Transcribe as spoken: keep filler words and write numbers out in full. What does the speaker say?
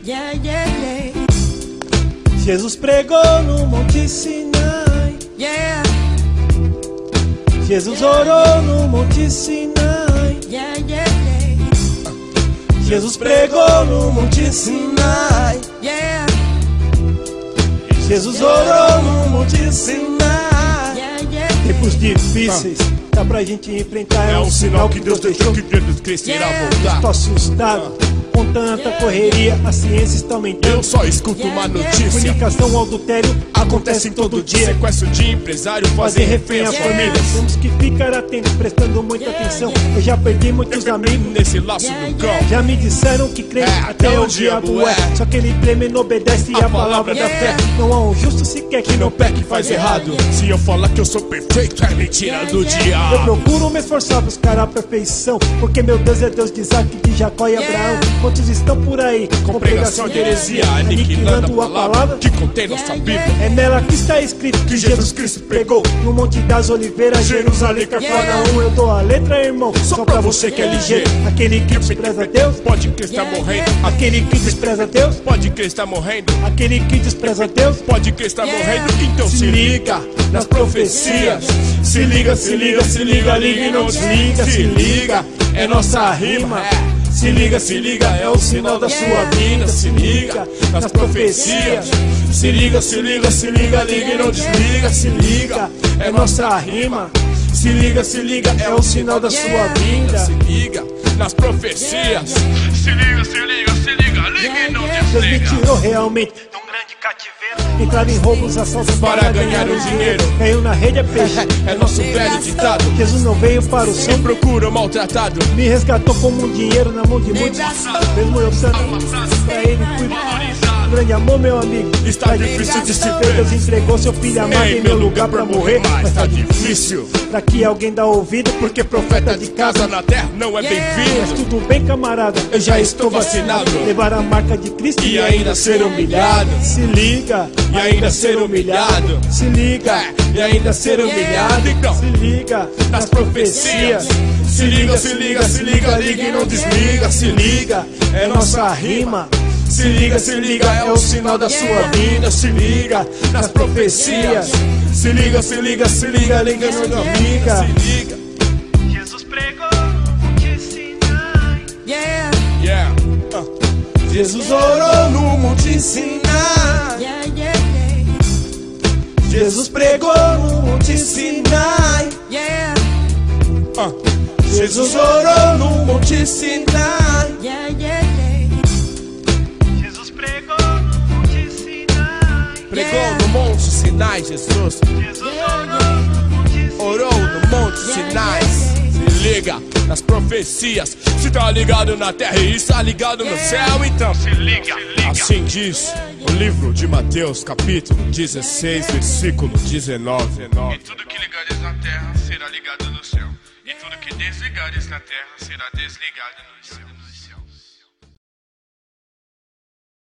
Yeah, yeah, yeah. Jesus pregou no Monte Sinai. Yeah. Jesus orou no Monte Sinai. Yeah, yeah, yeah. Jesus pregou no Monte Sinai. Yeah. Jesus orou no Monte Sinai. Yeah, yeah. Tempos difíceis dá pra gente enfrentar. É um sinal que Deus deixou que Jesus Cristo irá voltar. Estou assustado com tanta correria, a ciência está aumentando. Eu só escuto uma notícia. Comunicação, adultério Acontece todo dia. Sequestro de empresário, fazer refém às famílias. Temos que ficar atentos, prestando muita atenção. Eu já perdi muitos amigos nesse laço do cão. Já me disseram que crente É, até o diabo é. Só que ele treme e não obedece A a palavra da fé. Não há um justo sequer que Que não não peque e faz errado. Se eu falar que eu sou perfeito, é mentira do Eu diabo. procuro me esforçar, buscar a perfeição, porque meu Deus é Deus de Isaac, de Jacó e Abraão. Quantos estão por aí Com pregação de heresia, aniquilando a palavra que contém nossa Bíblia. É nela que está escrito que Jesus Cristo pregou no Monte das Oliveiras, Jerusalém, Cafarnaum. Eu dou a letra, irmão, só pra você que é ligeiro. Aquele que despreza Deus, Pode que está morrendo. aquele que despreza Deus, Pode que está morrendo. aquele que despreza Deus. Pode que está morrendo. Então se liga nas profecias. Se liga, se liga, se liga, liga e não desliga. Se liga, é nossa rima. Se liga, se liga, é o sinal da sua vida. Se liga nas profecias. Se liga, se liga, se liga, liga e não desliga. Se liga, é nossa rima. Se liga, se liga, é o sinal da sua vida. Se liga nas profecias. Se liga, se liga, se liga, liga e não Deus me desliga. tirou realmente de um grande cativeiro. Entrava em roubos, assaltos Para ganhar o dinheiro. Caiu na rede é peixe. É nosso velho ditado. Jesus não veio para o Quem céu, procura o maltratado. me resgatou como um dinheiro na mão de muitos. Mesmo eu estando pra ele cuidar. Grande amor, meu amigo. Está difícil de se ver. Deus entregou seu filho amado em meu lugar pra morrer. Mas tá difícil. Pra que alguém dá ouvido, Porque profeta de casa na terra não é Mas bem-vindo. tudo bem, camarada, Eu já estou vacinado. levar a marca de Cristo E ainda ser humilhado. Se liga, E ainda ser humilhado. se liga, É, e ainda ser humilhado. Então, se liga nas profecias. Se liga, se liga, se liga, liga e não desliga. Se liga, é nossa rima. Se liga, se liga, é o sinal da sua vida. Se liga nas profecias. Se liga, se liga, se liga, liga e não desliga. Se liga. Jesus pregou no Monte Sinai. Yeah. Yeah. Uh. Jesus orou no Monte Sinai. Yeah, yeah, yeah. Jesus pregou no Monte Sinai. Yeah. Uh. Jesus orou no Monte Sinai. Yeah, yeah, yeah. Jesus pregou no Monte Sinai. Pregou no Monte Sinai, Jesus. Jesus orou no Monte Sinai. Orou no Monte Sinai. Se liga nas profecias. Se tá ligado na terra e está ligado no céu, então se liga. Assim diz o livro de Mateus, capítulo dezesseis, versículo dezenove. E tudo que ligares na terra será ligado no céu, e tudo que desligares na terra será desligado no céu.